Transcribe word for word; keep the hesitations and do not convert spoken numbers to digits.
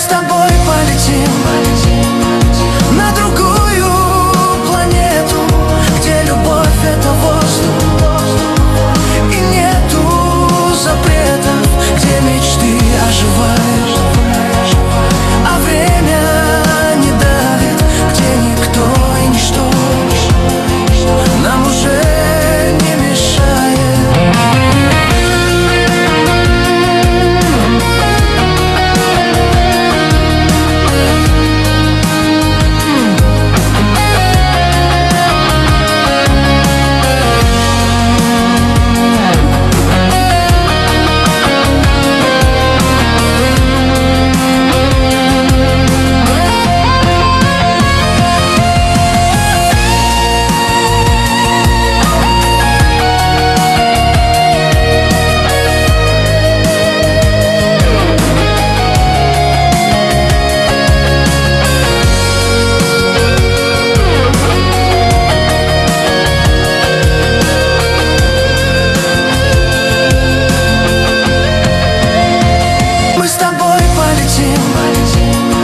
с тобой полетим на другую планету, где любовь — это воздух и нету запретов, где мечты оживают, а время не давит, где никто и ничто нам уже не мешает. Мы с тобой полетим